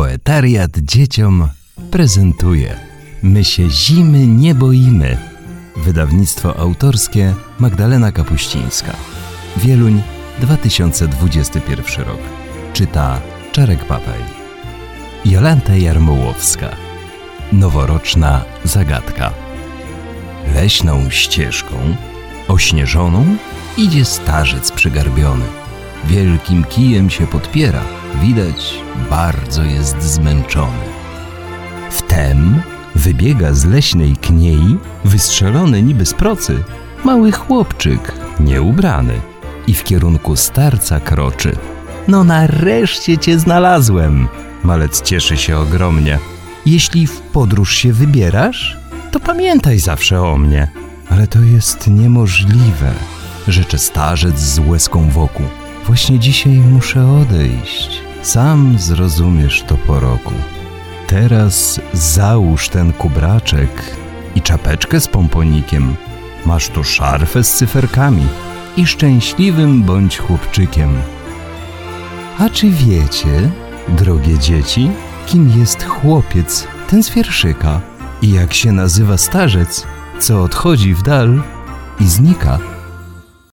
Poetariat dzieciom prezentuje My się zimy nie boimy. Wydawnictwo autorskie Magdalena Kapuścińska. Wieluń, 2021 rok. Czyta Czarek Papaj. Jolanta Jarmołowska. Noworoczna zagadka. Leśną ścieżką, ośnieżoną, idzie starzec przygarbiony. Wielkim kijem się podpiera, widać, bardzo jest zmęczony. Wtem wybiega z leśnej kniei, wystrzelony niby z procy, mały chłopczyk, nieubrany, i w kierunku starca kroczy. No nareszcie cię znalazłem! Malec cieszy się ogromnie. Jeśli w podróż się wybierasz, to pamiętaj zawsze o mnie. Ale to jest niemożliwe, rzecze starzec z łezką wokół. Właśnie dzisiaj muszę odejść. Sam zrozumiesz to po roku. Teraz załóż ten kubraczek i czapeczkę z pomponikiem. Masz tu szarfę z cyferkami i szczęśliwym bądź chłopczykiem. A czy wiecie, drogie dzieci, kim jest chłopiec, ten z wierszyka? I jak się nazywa starzec, co odchodzi w dal i znika?